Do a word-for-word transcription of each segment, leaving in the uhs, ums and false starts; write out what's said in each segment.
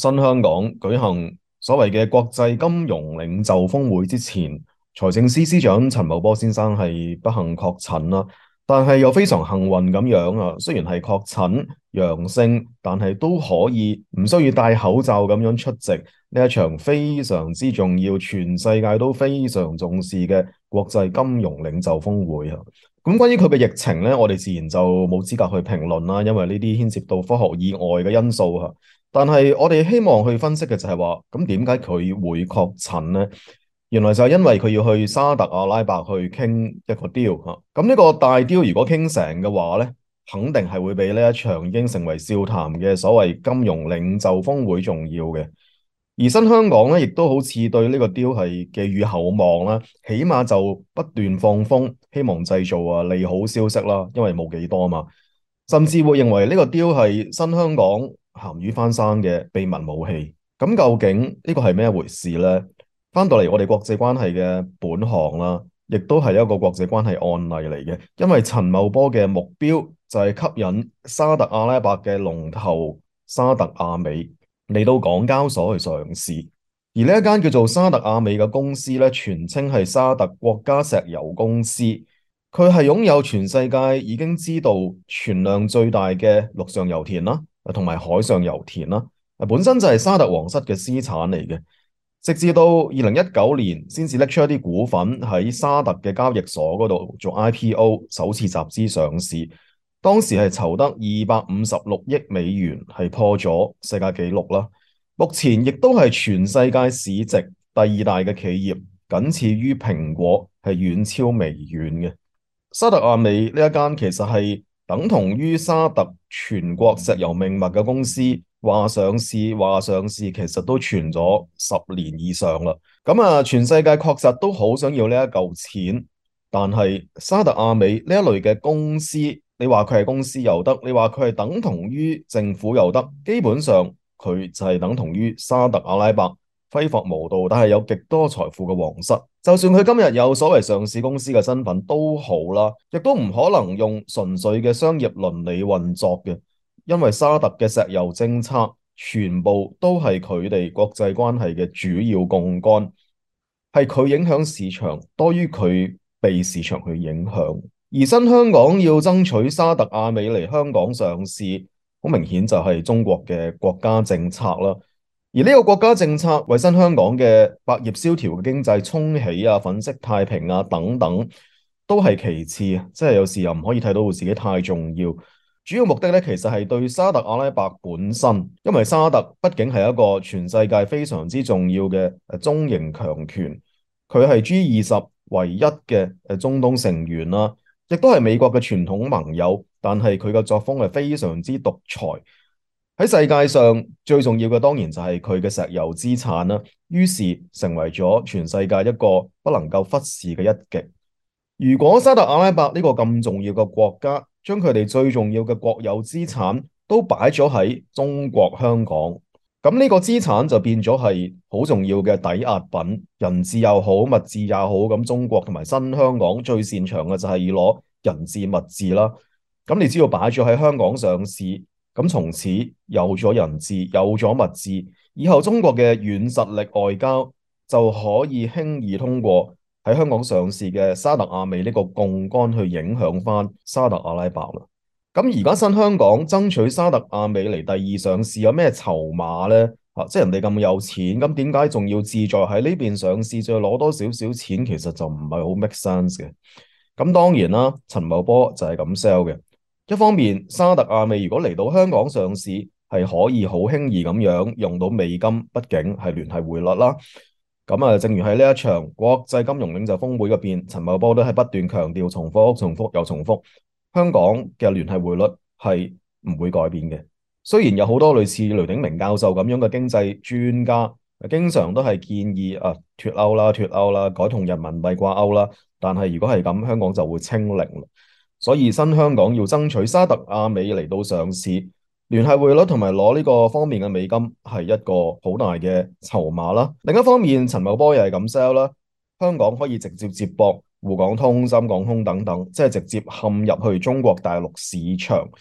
新香港舉行所謂嘅國際金融領袖峰會之前，財政司司長陳茂波先生係不幸確診啦，但係又非常幸運咁樣啊，雖然係確診陽性，但係都可以唔需要戴口罩咁樣出席呢一場非常之重要、全世界都非常重視嘅國際金融領袖峰會啊。咁關於佢嘅疫情呢，我哋自然就冇資格去評論啦，因為呢啲牽涉到科學以外嘅因素啊。但係我哋希望去分析嘅就係話，咁點解佢會確診呢？原來就係因為佢要去沙特阿拉伯去傾一個 deal 嚇。咁呢個大 deal 如果傾成嘅話呢，肯定係會比呢一場已經成為笑談嘅所謂金融領袖峰會重要嘅。而新香港咧，亦都好似對呢個 deal 係寄予厚望啦，起碼就不斷放風，希望製造啊利好消息啦，因為冇幾多嘛，甚至會認為呢個 deal 係新香港鹹魚翻生嘅秘密武器。咁究竟呢個係咩一回事呢？翻到嚟我哋國際關係嘅本行啦，亦都係一個國際關係案例嚟嘅，因為陳茂波嘅目標就係吸引沙特阿拉伯嘅龍頭沙特阿美嚟到港交所去上市，而呢一間叫做沙特阿美嘅公司咧，全稱係沙特國家石油公司。佢係擁有全世界已經知道存量最大嘅陸上油田啦，同埋海上油田啦，本身就係沙特皇室嘅私產嚟嘅。直至到二零一九年先至拎出一啲股份喺沙特嘅交易所嗰度做 I P O 首次集資上市。當時係籌得二百五十六億美元，係破咗世界紀錄啦。目前亦都係全世界市值第二大嘅企業，僅次於蘋果，係遠超微軟嘅。沙特阿美呢一間其實係等同於沙特全國石油命脈嘅公司，話上市話上市，其實都傳咗十年以上啦。咁啊，全世界確實都好想要呢一嚿錢，但係沙特阿美呢一類嘅公司，你話佢係公司又得，你話佢係等同於政府又得，基本上佢就係等同於沙特阿拉伯揮霍無度但係有極多財富嘅皇室。就算佢今日有所謂上市公司嘅身份都好啦，亦都唔可能用純粹嘅商業倫理運作嘅，因為沙特嘅石油政策全部都係佢哋國際關係嘅主要槓桿，係佢影響市場多於佢被市場去影響。而新香港要爭取沙特阿美嚟香港上市，好明顯就係中國嘅國家政策啦。而呢個國家政策為新香港嘅百業蕭條嘅經濟沖起啊、粉飾太平啊等等，都係其次，即係有時又唔可以睇到自己太重要。主要目的咧，其實係對沙特阿拉伯本身，因為沙特畢竟係一個全世界非常之重要嘅誒中型強權，佢係 G 二十唯一嘅誒中東成員啦。亦都係美國嘅傳統盟友，但係佢嘅作風係非常之獨裁。喺世界上最重要嘅當然就係佢嘅石油資產啦，於是成為咗全世界一個不能夠忽視嘅一極。如果沙特阿拉伯呢個咁重要嘅國家，將佢哋最重要嘅國有資產都擺咗喺中國香港，咁呢個資產就變咗係好重要嘅抵押品，人質又好，物質又好。咁中國同埋新香港最擅長嘅就係要攞人質物質啦。咁你只要擺咗喺香港上市，咁從此有咗人質，有咗物質，以後中國嘅軟實力外交就可以輕易通過喺香港上市嘅沙特阿美呢個槓桿去影響翻沙特阿拉伯啦。咁而家新香港爭取沙特阿美嚟第二上市有咩籌碼呢？啊，即係人哋咁有錢，咁點解仲要志在喺呢邊上市，再攞多少少錢？其實就唔係好 make sense 嘅。咁當然啦，陳茂波就係咁 sell 嘅。一方面，沙特阿美如果嚟到香港上市，係可以好輕易咁樣用到美金，畢竟係聯繫匯率啦。咁啊，正如喺呢一場國際金融領袖峰會入邊，陳茂波都係不斷強調，重複、重複又重複。香港嘅聯繫匯率係唔會改變嘅。雖然有好多類似雷鼎鳴教授咁樣嘅經濟專家，經常都係建議啊脫歐啦、脫歐啦，改同人民幣掛鈎啦。但係如果係咁，香港就會清零。所以新香港要爭取沙特阿美嚟到上市，聯繫匯率同埋攞呢個方面嘅美金係一個好大嘅籌碼啦。另一方面，陳茂波又係咁 sell 啦，香港可以直接接駁滬港通、深港通等等，即係直接陷入去中國大陸市場。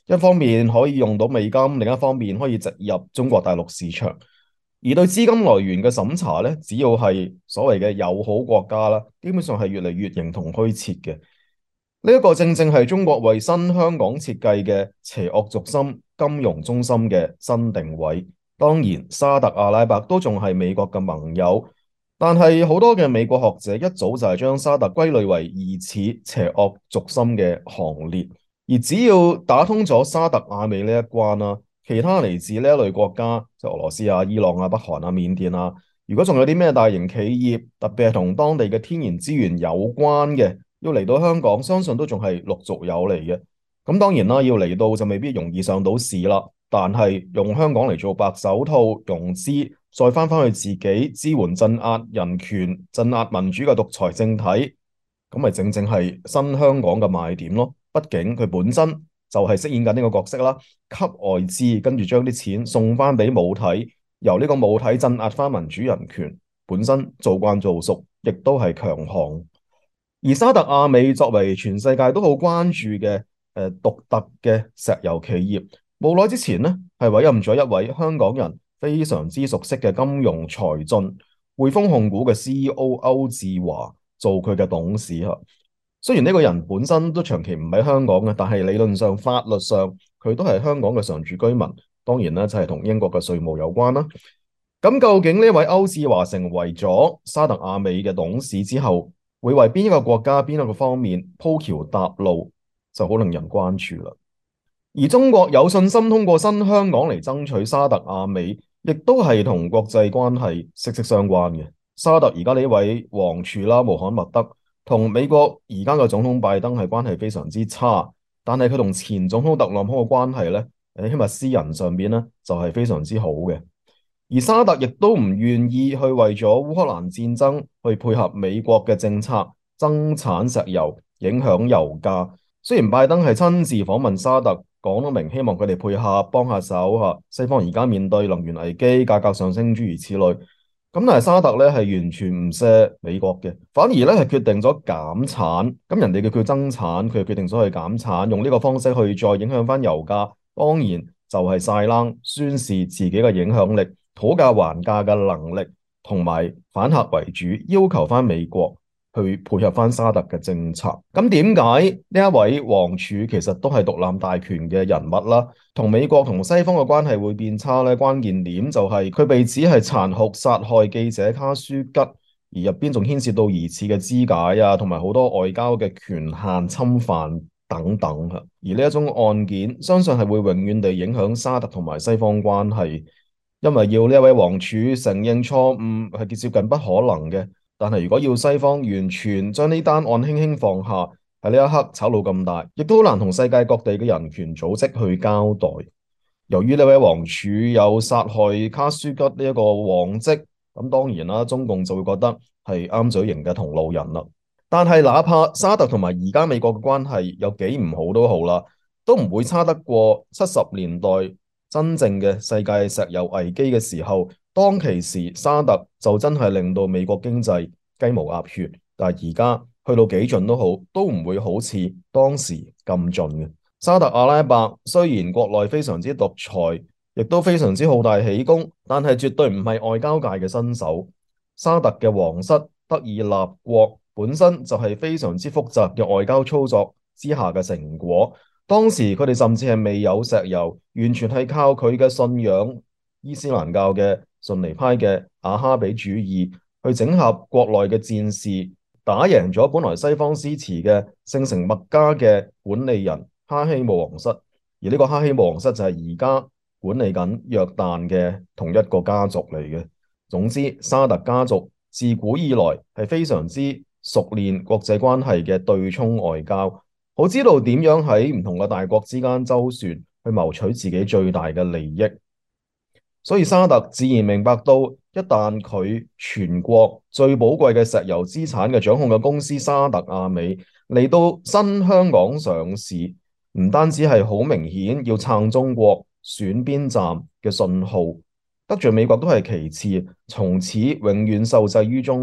一方面可以用到美金，另一方面可以直入中國大陸市場。而對資金來源嘅審查咧，只要係所謂嘅友好國家啦，基本上係越嚟越形同虛設嘅。呢一個正正係中國為新香港設計嘅邪惡軸心金融中心嘅新定位。當然，沙特阿拉伯都仲係美國嘅盟友，但係好多嘅美國學者一早就係將沙特歸類為疑似邪惡軸心嘅行列。而只要打通咗沙特阿美呢一關啦，其他嚟自呢一類國家，即係俄羅斯啊、伊朗啊、北韓啊、緬甸啊，如果仲有啲咩大型企業，特別係同當地嘅天然資源有關嘅，要嚟到香港，相信都仲係陸續有嚟嘅。咁當然啦，要嚟到就未必容易上到市啦。但係用香港嚟做白手套融資，再翻返去自己支援鎮壓人權、鎮壓民主嘅獨裁政體，咁咪正正係新香港嘅賣點咯。畢竟佢本身就係飾演緊呢個角色啦，吸外資，跟住將啲錢送翻俾母體，由呢個母體鎮壓翻民主人權，本身做慣做熟，亦都係強項。而沙特阿美作為全世界都好關注嘅誒獨特嘅石油企業，冇耐之前呢係委任咗一位香港人非常之熟悉嘅金融才俊，匯豐控股嘅 C E O 歐志華做佢嘅董事嚇。雖然呢個人本身都長期唔喺香港嘅，但係理論上、法律上佢都係香港嘅常住居民。當然啦，就係同英國嘅稅務有關啦。咁究竟呢位歐志華成為咗沙特阿美嘅董事之後，會為邊一個國家、邊一個方面鋪橋搭路，就好令人關注啦。而中國有信心通過新香港嚟爭取沙特阿美，亦都係同國際關係息息相關嘅。沙特而家呢位王儲啦，穆罕默德，同美國而家嘅總統拜登係關係非常之差，但係佢同前總統特朗普嘅關係咧，誒起碼私人上邊咧就係非常之好嘅。而沙特亦都唔願意去為咗烏克蘭戰爭去配合美國嘅政策增產石油，影響油價。雖然拜登係親自訪問沙特，講得明希望佢哋配合幫下手嚇，西方而家面對能源危機、價格上升諸如此類。咁但係沙特咧係完全唔錫美國嘅，反而咧係決定咗減產。咁人哋叫佢增產，佢決定咗去減產，用呢個方式去再影響翻油價。當然就係晒冷宣示自己嘅影響力、討價還價嘅能力，同埋反客為主，要求翻美國去配合翻沙特嘅政策。咁點解呢一位王儲其實都係獨攬大權嘅人物啦？同美國同西方嘅關係會變差咧？關鍵點就係佢被指係殘酷殺害記者卡舒吉，而入邊仲牽涉到疑似嘅肢解啊，同埋好多外交嘅權限侵犯等等。而呢一宗案件，相信係會永遠地影響沙特同埋西方關係，因為要呢一位王儲承認錯誤係接近不可能嘅。但係如果要西方完全將呢單案輕輕放下，喺呢一刻炒到咁大，亦都好難同世界各地嘅人權組織去交代。由於呢位王儲有殺害卡舒吉呢一個往績，咁當然啦，中共就會覺得係啱嘴型嘅同路人啦。但係哪怕沙特同埋而家美國嘅關係有幾唔好都好啦，都唔會差得過七十年代真正嘅世界石油危機嘅時候。當其時沙特就真係令到美國經濟雞毛鴨血，但係而家去到幾盡都好，都唔會好似當時咁盡嘅。沙特阿拉伯雖然國內非常之獨裁，亦都非常之好大喜功，但係絕對唔係外交界嘅新手。沙特嘅皇室得以立國，本身就係非常之複雜嘅外交操作之下嘅成果。當時佢哋甚至係未有石油，完全係靠佢嘅信仰伊斯蘭教嘅遜尼派嘅阿哈比主義去整合國內嘅戰士，打贏咗本來西方支持嘅聖城麥加嘅管理人哈希姆王室。而呢個哈希姆王室就係而家管理緊約旦嘅同一個家族嚟嘅。總之，沙特家族自古以來係非常之熟練國際關係嘅對沖外交，好知道點樣喺唔同嘅大國之間周旋，去謀取自己最大嘅利益。所以沙特自然明白到，一旦佢全國最寶貴嘅石油資產嘅掌控嘅公司沙特阿美嚟到新香港上市，唔單止係好明顯要撐中國選邊站嘅信號，得罪美國都係其次，從此永遠受制於中國，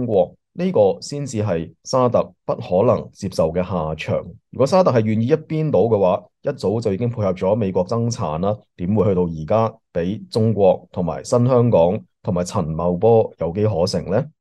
呢個先至係沙特不可能接受嘅下場。如果沙特係願意一邊倒嘅話，一早就已經配合咗美國增產啦，點會去到而家俾中國同埋新香港同埋陳茂波有機可乘呢？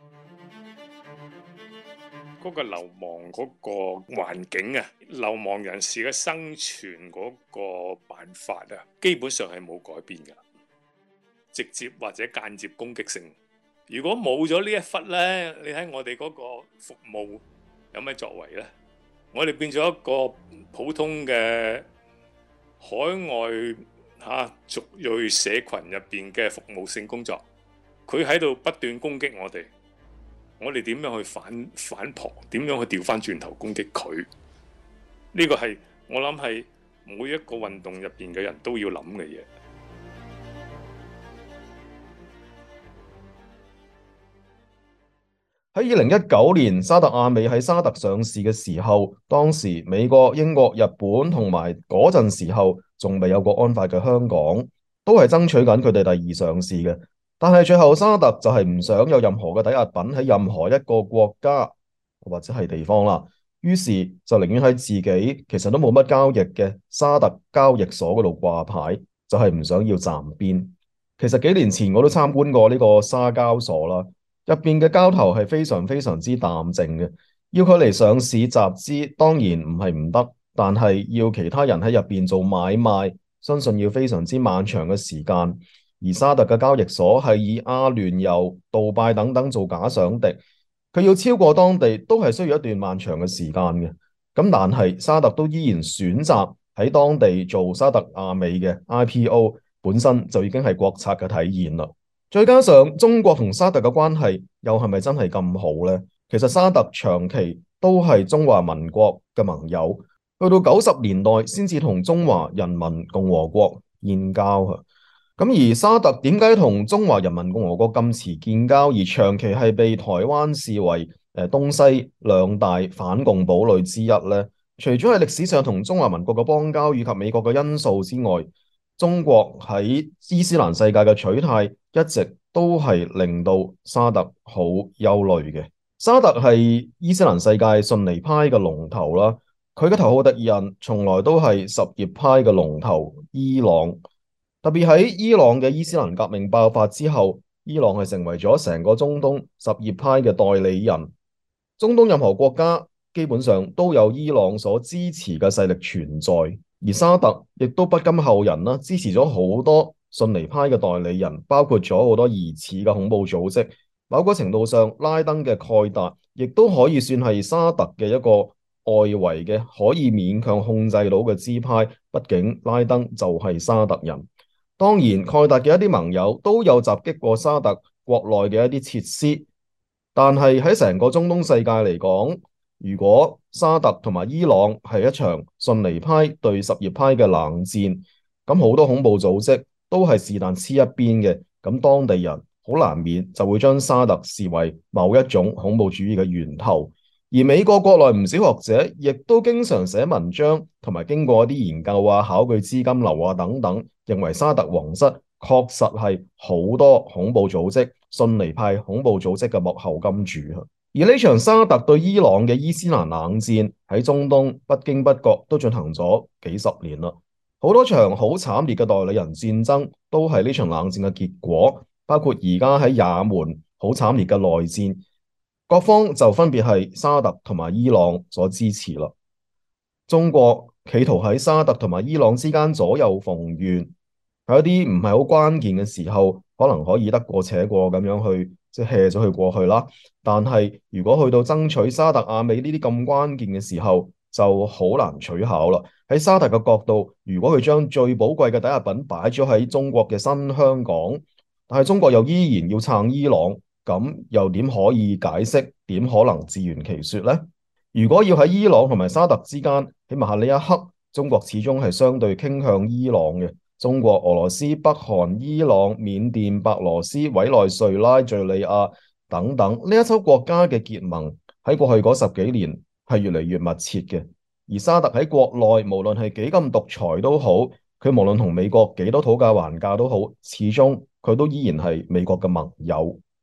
嗰個流亡嗰個環境啊，流亡人士嘅生存嗰個辦法啊，基本上係冇改變㗎，直接或者間接攻擊性。如果冇咗呢一忽呢，你睇我哋嗰個服務有咩作為呢？我哋變咗一個普通嘅海外嚇族裔社群入邊嘅服務性工作，佢喺度不斷攻擊我哋。我哋點樣去反反撲？點樣去調翻轉頭攻擊佢？呢個係我諗係每一個運動入邊嘅人都要諗嘅嘢。 喺二零一九年，沙特阿美喺沙特上市嘅時候，當時美國、英國、日本同埋嗰陣時候仲未有國安法嘅香港，都係爭取緊佢哋第二上市嘅。但係最後沙特就係唔想有任何嘅抵押品喺任何一個國家或者係地方啦，於是就寧願喺自己其實都冇乜交易嘅沙特交易所嗰度掛牌，就係唔想要站邊。其實幾年前我都參觀過呢個沙交所啦，入邊嘅交投係非常非常之淡靜嘅，要佢嚟上市集資當然唔係唔得，但係要其他人喺入邊做買賣，相信要非常之漫長嘅時間。而沙特嘅交易所係以阿聯酋、杜拜等等做假想敵，佢要超過當地都係需要一段漫長嘅時間嘅。咁但係沙特都依然選擇喺當地做沙特阿美嘅 I P O， 本身就已經係國策嘅體現啦。再加上中國同沙特嘅關係又係咪真係咁好呢？其實沙特長期都係中華民國嘅盟友，去到九十年代先至同中華人民共和國建交啊。咁而沙特點解同中華人民共和國咁遲建交，而長期係被台灣視為誒東西兩大反共堡壘之一呢？除咗係歷史上同中華民國嘅邦交以及美國嘅因素之外，中國喺伊斯蘭世界嘅取態一直都係令到沙特好憂慮嘅。沙特係伊斯蘭世界遜尼派嘅龍頭啦，佢嘅頭號敵人從來都係什葉派嘅龍頭伊朗。特別喺伊朗嘅伊斯蘭革命爆發之後，伊朗係成為咗成個中東什葉派嘅代理人。中東任何國家基本上都有伊朗所支持嘅勢力存在，而沙特亦都不甘後人啦，支持咗好多遜尼派嘅代理人，包括咗好多疑似嘅恐怖組織。某個程度上，拉登嘅蓋達亦都可以算係沙特嘅一個外圍嘅可以勉強控制到嘅支派，畢竟拉登就係沙特人。當然，蓋達嘅一啲盟友都有襲擊過沙特國內嘅一啲設施，但係喺成個中東世界嚟講，如果沙特同埋伊朗係一場遜尼派對什葉派嘅冷戰，咁好多恐怖組織都係是但黐一邊嘅，咁當地人好難免就會將沙特視為某一種恐怖主義嘅源頭。而美國國內唔少學者亦都經常寫文章，同埋經過一啲研究啊、考據資金流啊等等，認為沙特皇室確實係好多恐怖組織、遜尼派恐怖組織嘅幕後金主。而呢場沙特對伊朗嘅伊斯蘭冷戰喺中東不經不覺都進行咗幾十年啦，好多場好慘烈嘅代理人戰爭都係呢場冷戰嘅結果，包括而家喺也門好慘烈嘅內戰。各方就分別係沙特同埋伊朗所支持啦。中國企圖喺沙特同埋伊朗之間左右逢源，喺一啲唔係好關鍵嘅時候，可能可以得過且過咁樣去即係 hea 咗佢過去啦。但係如果去到爭取沙特阿美呢啲咁關鍵嘅時候，就好難取巧啦。喺沙特嘅角度，如果佢將最寶貴嘅抵押品擺咗喺中國嘅新香港，但係中國又依然要撐伊朗。咁又點可以解釋？點可能自圓其說呢？如果要喺伊朗同埋沙特之間，起碼喺呢一刻，中國始終係相對傾向伊朗嘅。中國、俄羅斯、北韓、伊朗、緬甸、白羅斯、委內瑞拉、敘利亞等等呢一洲國家嘅結盟，喺過去嗰十幾年係越嚟越密切嘅。而沙特喺國內，無論係幾咁獨裁都好，佢無論同美國幾多討價還價都好，始終佢都依然係美國嘅盟友。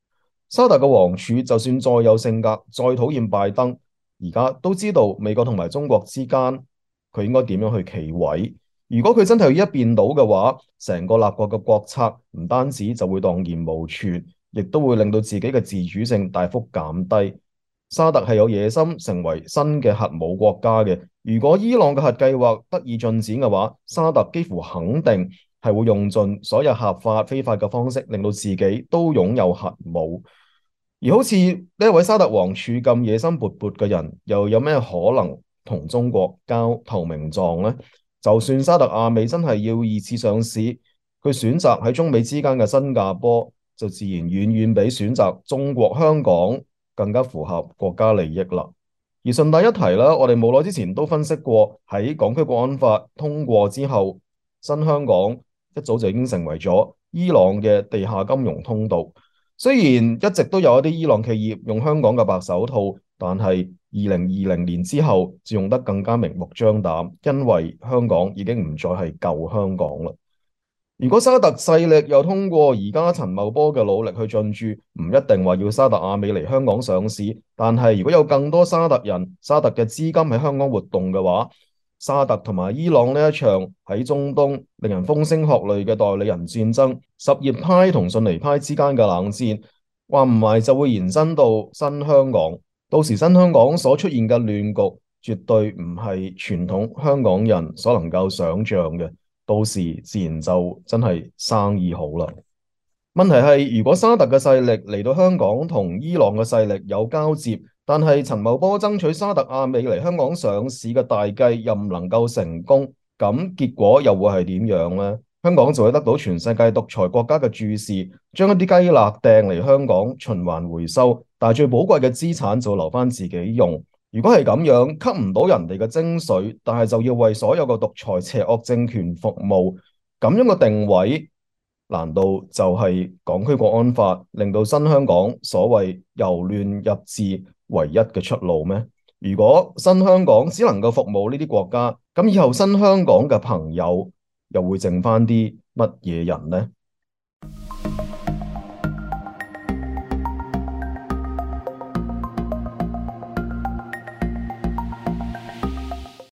沙特嘅王儲就算再有性格，再討厭拜登，而家都知道美國同埋中國之間佢應該點樣去企位。如果佢真係要一邊倒嘅話，成個立國嘅國策唔單止就會蕩然無存，亦都會令到自己嘅自主性大幅減低。沙特係有野心成為新嘅核武國家嘅。如果伊朗嘅核計劃得以進展嘅話，沙特幾乎肯定係會用盡所有合法非法嘅方式，令到自己都擁有核武。而好似呢一位沙特王儲咁野心勃勃嘅人，又有咩可能同中國交投名狀呢？就算沙特阿美真係要二次上市，佢選擇喺中美之間嘅新加坡，就自然遠遠比選擇中國香港更加符合國家利益啦。而順帶一提啦，我哋冇耐之前都分析過，喺港區國安法通過之後，新香港一早就已經成為咗伊朗嘅地下金融通道。雖然一直都有一啲伊朗企業用香港嘅白手套，但係二零二零年之後就用得更加明目張膽，因為香港已經唔再係舊香港啦。如果沙特勢力又通過而家陳茂波嘅努力去進駐，唔一定話要沙特阿美嚟香港上市，但係如果有更多沙特人、沙特嘅資金喺香港活動嘅話，沙特同埋伊朗呢一場喺中東令人風聲鶴唳嘅代理人戰爭，什葉派同遜尼派之間嘅冷戰，話唔埋就會延伸到新香港。到時新香港所出現嘅亂局，絕對唔係傳統香港人所能夠想象嘅。到時自然就真係生意好啦。問題係，如果沙特嘅勢力嚟到香港同伊朗嘅勢力有交接，但係陳茂波爭取沙特阿美嚟香港上市嘅大計又唔能夠成功，咁結果又會係點樣呢？香港就會得到全世界獨裁國家嘅注視，將一啲雞肋掟嚟香港循環回收，但係最寶貴嘅資產就留翻自己用。如果係咁樣，吸唔到人哋嘅精髓，但係就要為所有嘅獨裁邪惡政權服務，咁樣嘅定位，難道就係港區國安法令到新香港所謂由亂入治唯一嘅出路咩？如果新香港只能夠服務呢啲國家，咁以後新香港嘅朋友又會剩翻啲乜嘢人呢？